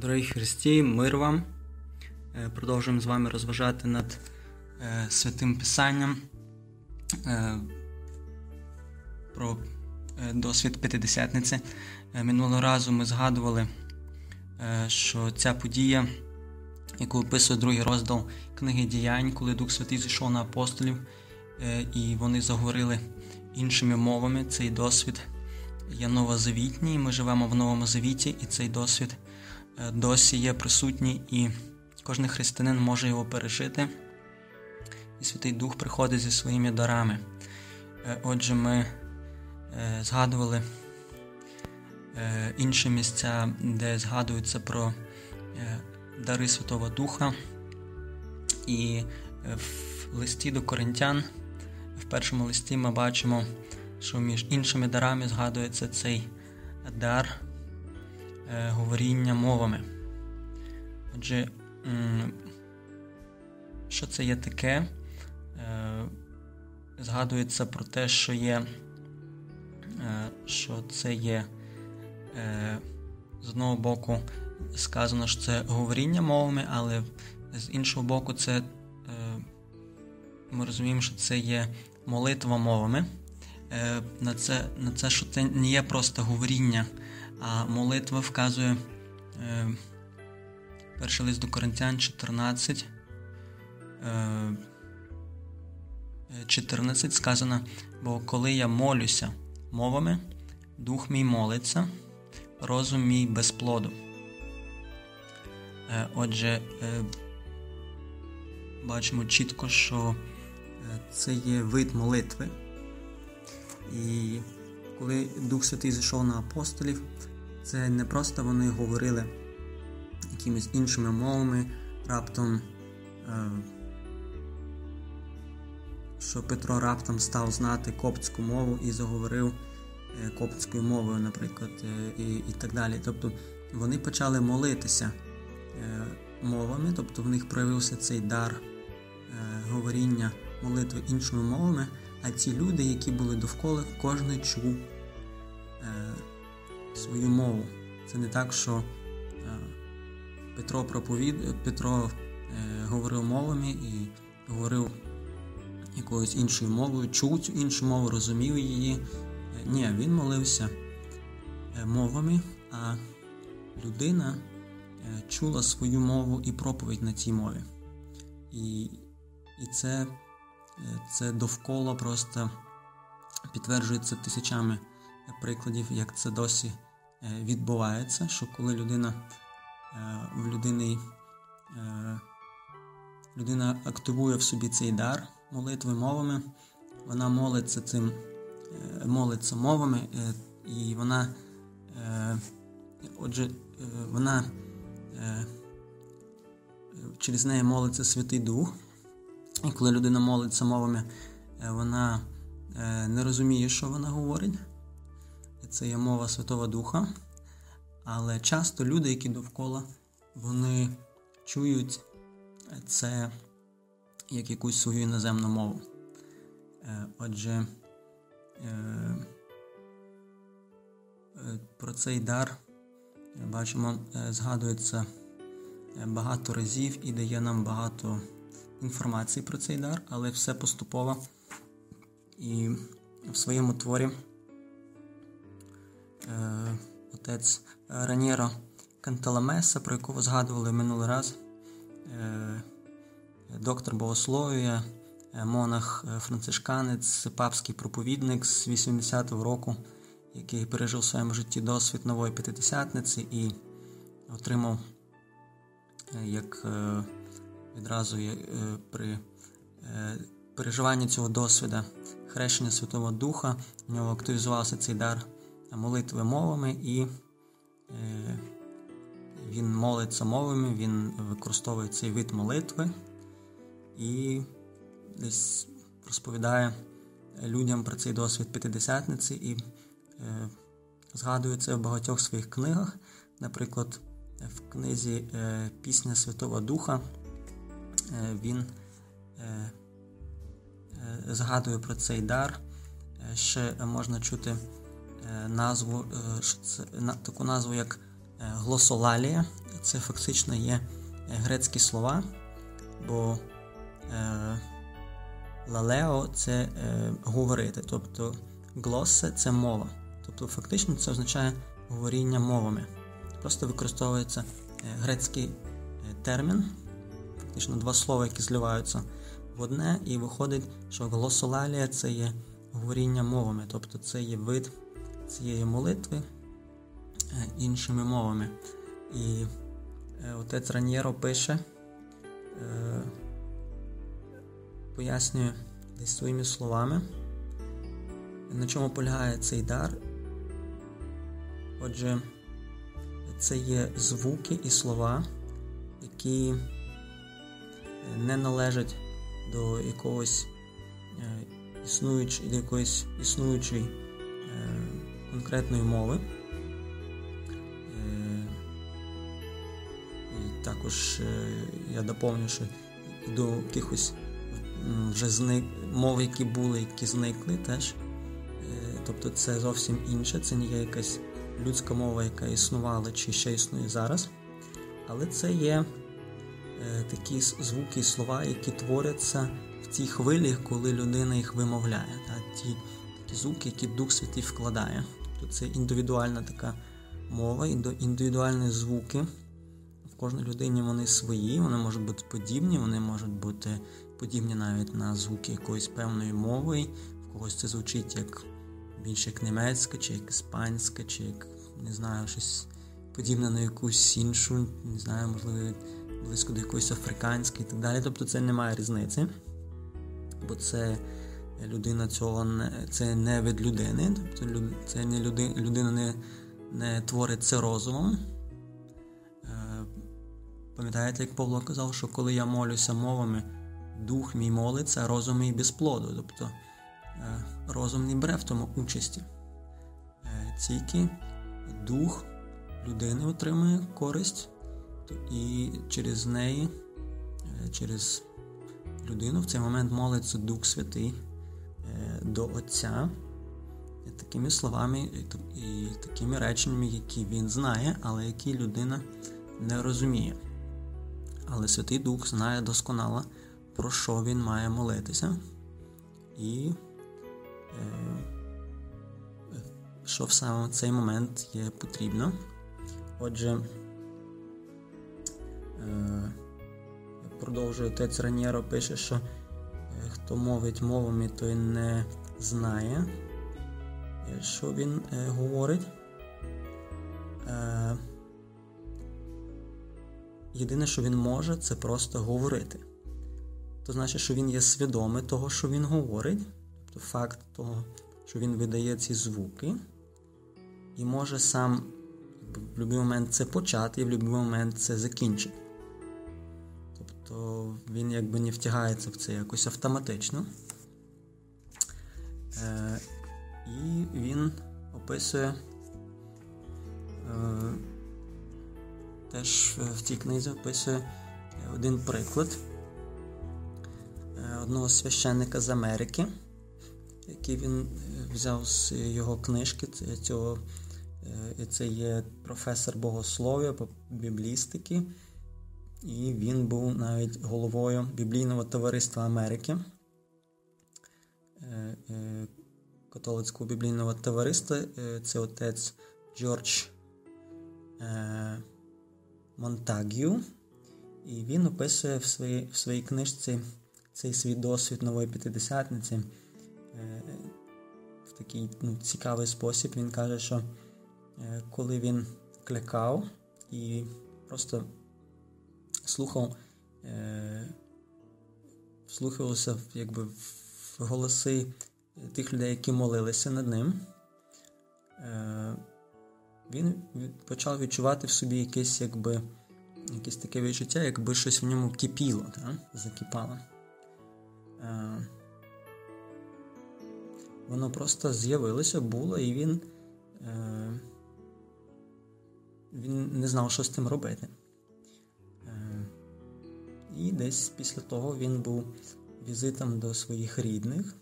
Дорогі Христі, мир вам. Продовжуємо з вами розважати над Святим Писанням про досвід П'ятидесятниці. Минулого разу ми згадували, що ця подія, яку описує другий розділ книги Діянь, коли Дух Святий зійшов на апостолів, і вони заговорили іншими мовами, цей досвід є новозавітній, ми живемо в Новому Завіті, і цей досвід досі є присутній, і кожен християнин може його пережити. І Святий Дух приходить зі своїми дарами. Отже, ми згадували інші місця, де згадується про дари Святого Духа. І в листі до Коринтян, в першому листі ми бачимо, що між іншими дарами згадується цей дар говоріння мовами. Отже, що це є таке? Згадується про те, що це є, з одного боку сказано, що це говоріння мовами, але з іншого боку ми розуміємо, що це є молитва мовами. На це, що це не є просто говоріння, а молитва вказує перший лист до Коринтян 14 сказано: бо коли я молюся мовами, дух мій молиться, розум мій без плоду. Отже, бачимо чітко, що це є вид молитви. І коли Дух Святий зійшов на апостолів, це не просто вони говорили якимись іншими мовами, раптом, що Петро раптом став знати коптську мову і заговорив коптською мовою, наприклад, і так далі. Тобто вони почали молитися мовами, тобто в них проявився цей дар говоріння молитви іншими мовами, а ці люди, які були довкола, кожен чув свою мову. Це не так, що Петро говорив мовами і говорив якоюсь іншою мовою, чув цю іншу мову, розумів її. Ні, він молився мовами, а людина чула свою мову і проповідь на цій мові. І це довкола просто підтверджується тисячами прикладів, як це досі відбувається, що коли людина активує в собі цей дар молитви мовами, вона молиться мовами, і вона через неї молиться Святий Дух. І коли людина молиться мовами, вона не розуміє, що вона говорить. Це є мова Святого Духа. Але часто люди, які довкола, вони чують це як якусь свою іноземну мову. Отже, про цей дар, бачимо, згадується багато разів і дає нам багато інформації про цей дар, але все поступово. І в своєму творі отець Раньєро Канталамеса, про якого згадували минулий раз, доктор богослов'я, монах-францишканець, папський проповідник з 80-го року, який пережив в своєму житті досвід нової П'ятидесятниці і отримав відразу при переживанні цього досвіду хрещення Святого Духа, у нього активізувався цей дар молитви мовами, і він молиться мовами, він використовує цей вид молитви і десь розповідає людям про цей досвід П'ятидесятниці і згадує це в багатьох своїх книгах. Наприклад, в книзі «Пісня Святого Духа» він згадує про цей дар. Ще можна чути таку назву, як Глосолалія – це фактично є грецькі слова, бо лалео – це говорити, тобто глосе – це мова. Тобто фактично це означає говоріння мовами. Просто використовується грецький термін, фактично два слова, які зливаються в одне, і виходить, що глосолалія – це є говоріння мовами, тобто це є вид цієї молитви іншими мовами. І отець Раньєро пише, пояснює десь своїми словами, на чому полягає цей дар. Отже, це є звуки і слова, які не належать до якоїсь існуючої конкретної мови. І також я доповню, що до якихось вже мов, які були, які зникли теж. Тобто це зовсім інше, це не є якась людська мова, яка існувала чи ще існує зараз. Але це є такі звуки і слова, які творяться в тій хвилі, коли людина їх вимовляє. Ті звуки, які Дух Святий вкладає. Тобто це індивідуальна така мова, індивідуальні звуки. В кожній людині вони свої, вони можуть бути подібні, вони можуть бути подібні навіть на звуки якоїсь певної мови. В когось це звучить більше як німецька, чи як іспанська, чи як, не знаю, щось подібне на якусь іншу, не знаю, можливо, близько до якоїсь африканської і так далі. Тобто це немає різниці, бо це людина це не від людини, тобто це не людина не творить це розумом. Пам'ятаєте, як Павло казав, що коли я молюся мовами, дух мій молиться, а розум мій без плоду. Тобто розум не бере в тому участі. Тільки дух людини отримує користь, і через неї, через людину в цей момент молиться Дух Святий до Отця такими словами і такими реченнями, які він знає, але які людина не розуміє. Але Святий Дух знає досконало, про що він має молитися, і що в саме цей момент є потрібно. Отже, продовжує отець Раньєро, пише, що хто мовить мовами, той не знає, що він говорить. Єдине, що він може, це просто говорити. То значить, що він є свідомий того, що він говорить, тобто факт того, що він видає ці звуки, і може сам в будь-який момент це почати, і в будь-який момент це закінчити. Тобто він якби не втягається в це якось автоматично. І він описує теж в цій книзі описує один приклад одного священника з Америки, який він взяв з його книжки. Це є професор богослов'я, біблістики, і він був навіть головою Біблійного товариства Америки, католицького біблійного товариства. Це отець Джордж Монтаг'ю, і він описує в своїй книжці цей свій досвід нової п'ятидесятниці в такий цікавий спосіб. Він каже, що коли він кликав і просто вслухався якби в голоси тих людей, які молилися над ним, він почав відчувати в собі якесь таке відчуття, якби щось в ньому кипіло, закипало. Воно просто з'явилося, було, і він не знав, що з тим робити. І десь після того він був візитом до своїх рідних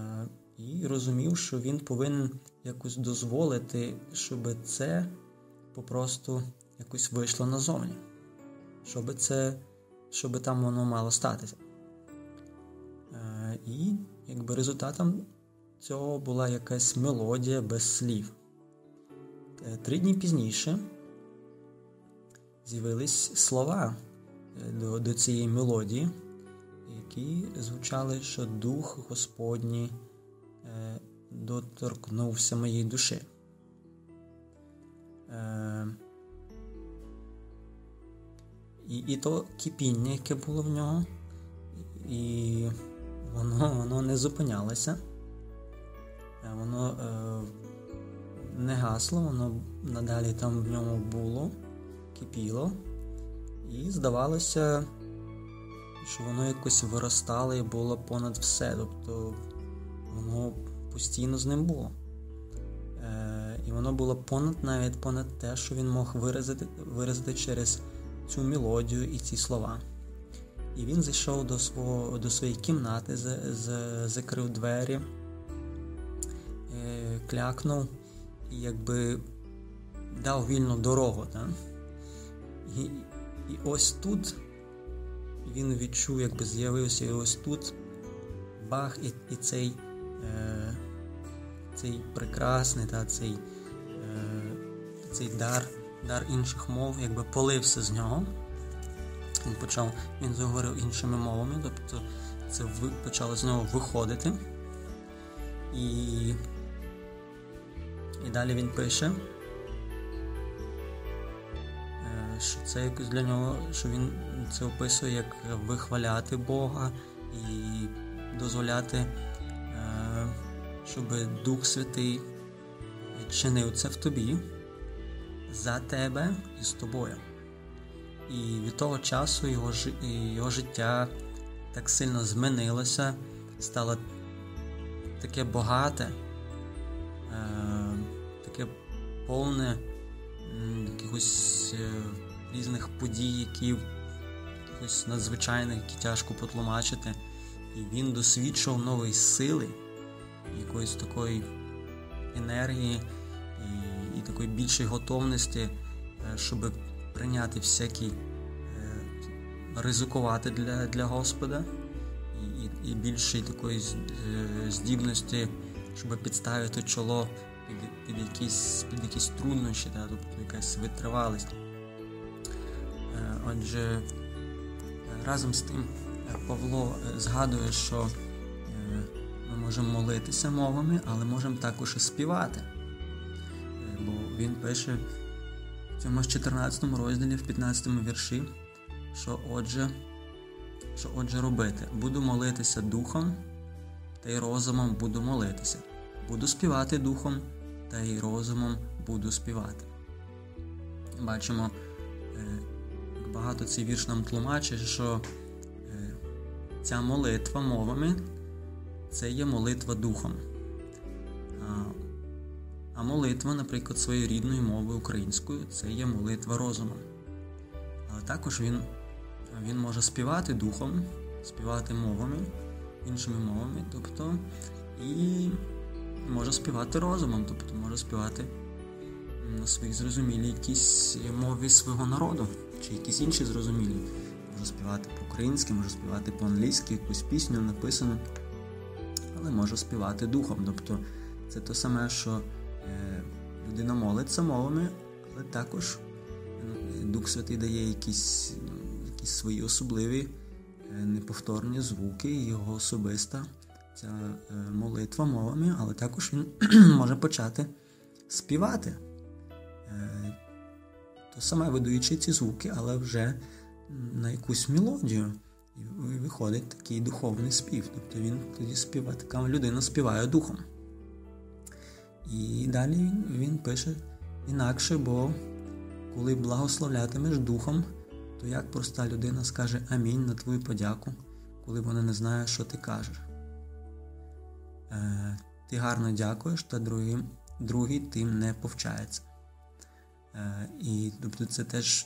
і розумів, що він повинен якось дозволити, щоб це попросту якось вийшло назовні. Що би там воно мало статися. І якби результатом цього була якась мелодія без слів. 3 дні пізніше з'явились слова до цієї мелодії, які звучали, що Дух Господній доторкнувся моєї душі. І то кипіння, яке було в нього, і воно не зупинялося, воно не гасло, воно надалі там в ньому було, кипіло, і здавалося, що воно якось виростало і було понад все, тобто воно постійно з ним було. І воно було навіть понад те, що він мог виразити через цю мелодію і ці слова. І він зайшов до своєї кімнати, закрив двері, клякнув і якби дав вільну дорогу. Так? І ось тут він відчув, якби з'явився, і ось тут бах, і цей прекрасний, цей дар інших мов, якби полився з нього. Він заговорив іншими мовами, тобто це почало з нього виходити. І далі він пише, що це якось для нього, що він це описує як вихваляти Бога і дозволяти, щоб Дух Святий чинив це в тобі, за тебе і з тобою. І від того часу його життя так сильно змінилося, стало таке багате, таке повне якихось різних подій, якихось надзвичайних, які тяжко потлумачити. І він досвідчував нової сили, якоїсь такої енергії і такої більшої готовності, щоб прийняти всякі, ризикувати для Господа, і більшої такої здібності, щоб підставити чоло під якісь труднощі, тобто якась витривалість. Отже, разом з тим Павло згадує, що ми можемо молитися мовами, але можемо також і співати. Бо він пише в цьому 14 розділі, в 15 вірші, що отже робити. Буду молитися духом, та й розумом буду молитися. Буду співати духом, та й розумом буду співати. Бачимо, як багато цей вірш нам тлумачить, що ця молитва мовами – це є молитва духом. А молитва, наприклад, своєю рідною мовою українською – це є молитва розумом. Але також він може співати духом, співати мовами, іншими мовами, тобто, і може співати розумом, тобто може співати на своїй зрозумілій якійсь мові свого народу, чи якісь інші зрозумілі. Може співати по-українськи, може співати по-англійськи, якусь пісню написану, але може співати духом, тобто це те саме, що людина молиться мовами, але також Дух Святий дає якісь свої особливі, неповторні звуки, і його особиста ця молитва мовами, але також він може почати співати. То саме видаючи ці звуки, але вже на якусь мелодію. І виходить такий духовний спів. Тобто він тоді співає, така людина співає духом. І далі він пише інакше, бо коли благословлятимеш духом, то як проста людина скаже амінь на твою подяку, коли вона не знає, що ти кажеш. Ти гарно дякуєш, та другий тим не повчається. І тобто це теж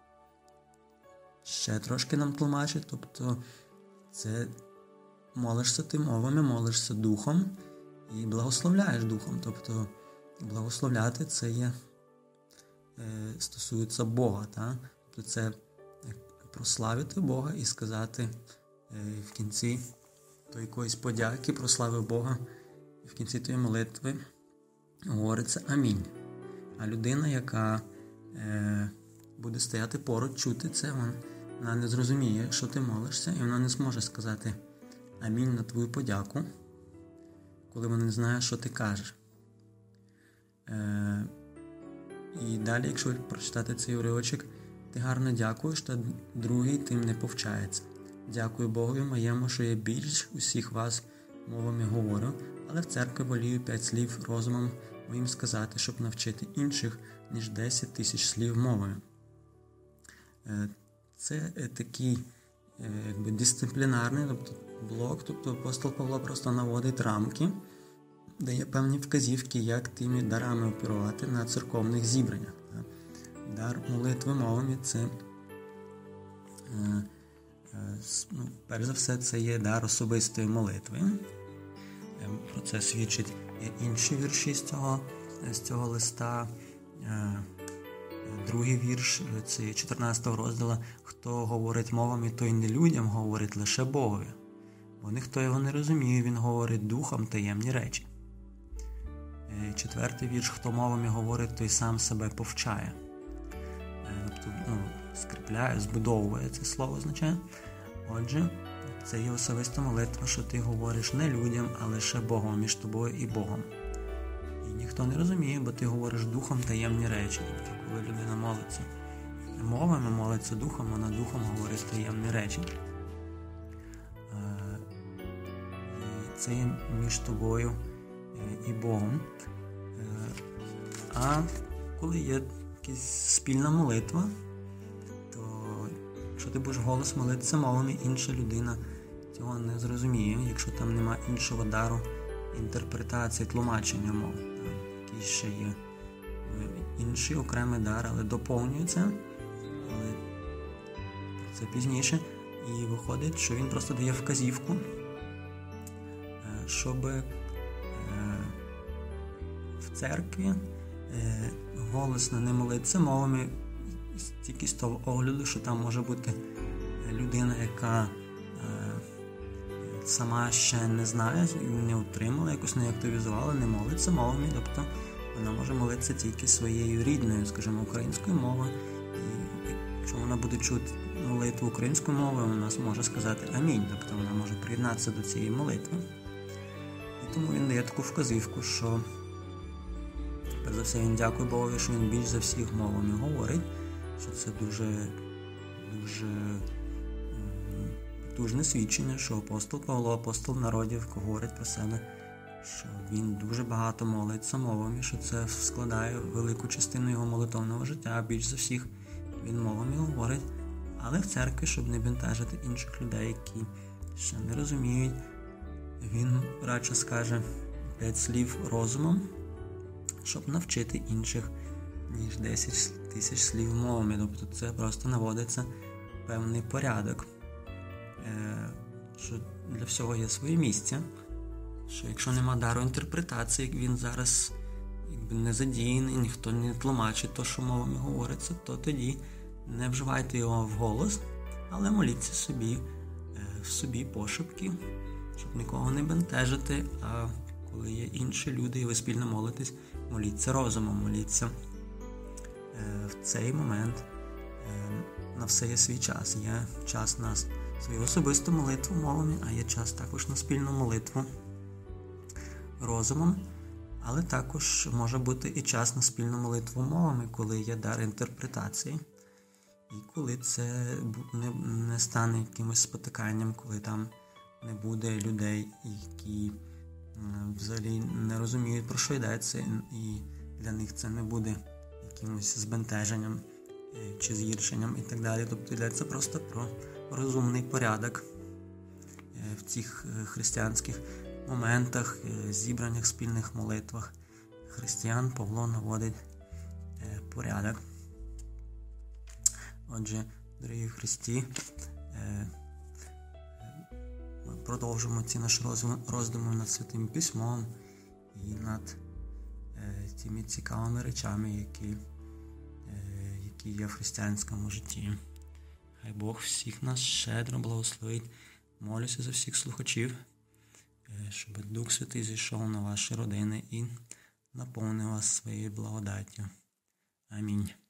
ще трошки нам тлумачить, тобто це молишся ти мовами, молишся духом і благословляєш духом. Тобто благословляти це є стосуються Бога. Тобто це прославити Бога і сказати в кінці до якоїсь подяки, прославив Бога, і в кінці тої молитви говориться амінь. А людина, яка буде стояти поруч, чути це, вона не зрозуміє, що ти молишся, і вона не зможе сказати амінь на твою подяку, коли вона не знає, що ти кажеш. І далі, якщо ви прочитати цей уривочок, ти гарно дякуєш, та другий тим не повчається. Дякую Богові моєму, що я більш усіх вас мовами говорю, але в церкві волію 5 слів розумом моїм сказати, щоб навчити інших, ніж 10 тисяч слів мовою. Це такий дисциплінарний блок, тобто апостол Павло просто наводить рамки, дає певні вказівки, як тими дарами оперувати на церковних зібраннях. Дар молитви мовами – це, перш за все, це є дар особистої молитви. Про це свідчить інші вірші з цього листа. Другий вірш, це 14 розділу. Хто говорить мовами, той не людям говорить, лише Богові. Бо ніхто його не розуміє, він говорить духом таємні речі. Четвертий вірш, хто мовами говорить, той сам себе повчає. Тобто, скріпляє, збудовує, це слово означає. Отже, це є особиста молитва, що ти говориш не людям, а лише Богом, між тобою і Богом. І ніхто не розуміє, бо ти говориш духом таємні речі. Тобто, коли людина молиться мовами, молиться духом, вона духом говорить таємні речі. Це є між тобою і Богом. А коли є якась спільна молитва, то якщо ти будеш голос молитися мовами, інша людина цього не зрозуміє, якщо там нема іншого дару інтерпретації, тлумачення мов. Який ще є інший окремий дар, але доповнюється, але це пізніше. І виходить, що він просто дає вказівку, щоб в церкві голосно не молитися мовами тільки з того огляду, що там може бути людина, яка сама ще не знає, не отримала, якось не активізувала, не молиться мовами, тобто вона може молитися тільки своєю рідною, скажімо, українською мовою. І якщо вона буде чути молитву українською мовою, вона зможе сказати амінь, тобто вона може приєднатися до цієї молитви. І тому він дає таку вказівку, що перш за все він дякує Богові, що він більш за всіх мовами говорить, що це дуже потужне свідчення, що апостол Павло, апостол народів, говорить про себе, що він дуже багато молиться мовами, що це складає велику частину його молитовного життя, а більш за всіх він мовами говорить. Але в церкві, щоб не бентежити інших людей, які ще не розуміють, він радше скаже 5 слів розумом, щоб навчити інших, ніж 10 тисяч слів мовами. Тобто це просто наводиться певний порядок, що для всього є своє місце, що якщо нема дару інтерпретації, як він зараз не задіяний, ніхто не тлумачить то, що мовами говориться, то тоді не вживайте його вголос, але моліться в собі пошепки, щоб нікого не бентежити, а коли є інші люди і ви спільно молитесь, моліться розумом, моліться в цей момент. На все є свій час. Є час на свою особисту молитву мовами, а є час також на спільну молитву розумом, але також може бути і час на спільну молитву мовами, коли є дар інтерпретації, і коли це не стане якимось спотиканням, коли там не буде людей, які взагалі не розуміють, про що йдеться, і для них це не буде якимось збентеженням чи згіршенням і так далі. Тобто йдеться просто про розумний порядок в цих християнських моментах, зібраннях, спільних молитвах християн. Павло наводить порядок. Отже, дорогі в Христі, ми продовжимо ці наші роздуми над Святим Письмом і над тими цікавими речами, які які є в християнському житті. Хай Бог всіх нас щедро благословить. Молюся за всіх слухачів, щоб Дух Святий зійшов на ваші родини і наповнив вас своєю благодаттю. Амінь.